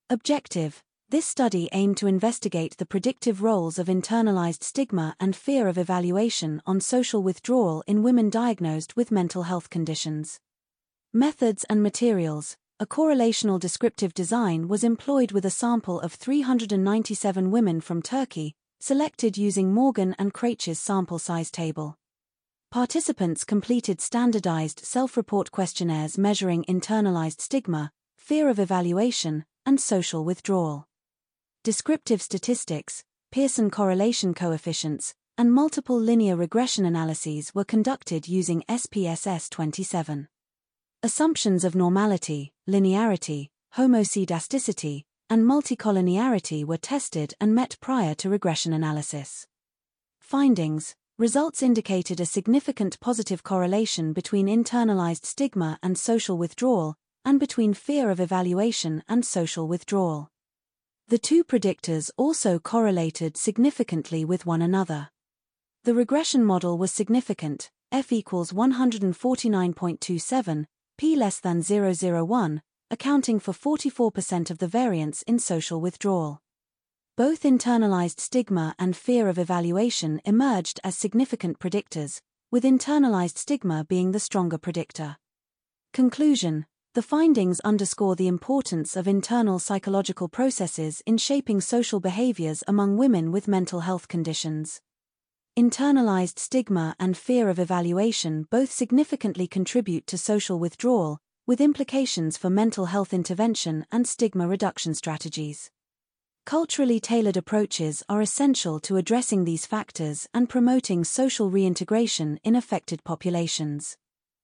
Objective: this study aimed to investigate the predictive roles of internalized stigma and fear of evaluation on social withdrawal in women diagnosed with mental health conditions. Methods and materials: a correlational descriptive design was employed with a sample of 397 women from Turkey, selected using Morgan and Craitch's sample size table. Participants completed standardized self-report questionnaires measuring internalized stigma, fear of evaluation, and social withdrawal. Descriptive statistics, Pearson correlation coefficients, and multiple linear regression analyses were conducted using SPSS 27. Assumptions of normality, linearity, homoscedasticity, and multicollinearity were tested and met prior to regression analysis. Findings: results indicated a significant positive correlation between internalized stigma and social withdrawal, and between fear of evaluation and social withdrawal. The two predictors also correlated significantly with one another. The regression model was significant, F equals 149.27, p less than 0.001, accounting for 44% of the variance in social withdrawal. Both internalized stigma and fear of evaluation emerged as significant predictors, with internalized stigma being the stronger predictor. Conclusion: the findings underscore the importance of internal psychological processes in shaping social behaviors among women with mental health conditions. Internalized stigma and fear of evaluation both significantly contribute to social withdrawal, with implications for mental health intervention and stigma reduction strategies. Culturally tailored approaches are essential to addressing these factors and promoting social reintegration in affected populations.